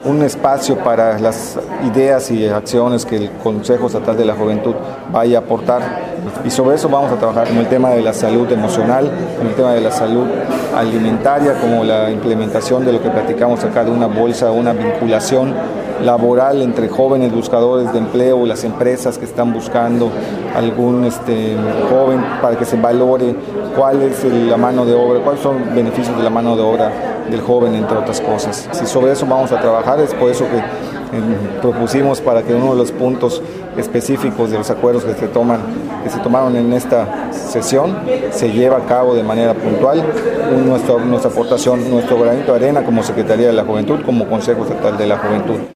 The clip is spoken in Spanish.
un espacio para las ideas y acciones que el Consejo Estatal de la Juventud vaya a aportar. Y sobre eso vamos a trabajar con el tema de la salud emocional, con el tema de la salud alimentaria, como la implementación de lo que platicamos acá de una bolsa, una vinculación laboral entre jóvenes buscadores de empleo, las empresas que están buscando algún joven para que se valore cuál es la mano de obra, cuáles son los beneficios de la mano de obra del joven, entre otras cosas. Si sobre eso vamos a trabajar, es por eso que propusimos para que uno de los puntos específicos de los acuerdos que se tomaron en esta sesión se lleve a cabo de manera puntual. Nuestra aportación, nuestro granito de arena como Secretaría de la Juventud, como Consejo Estatal de la Juventud.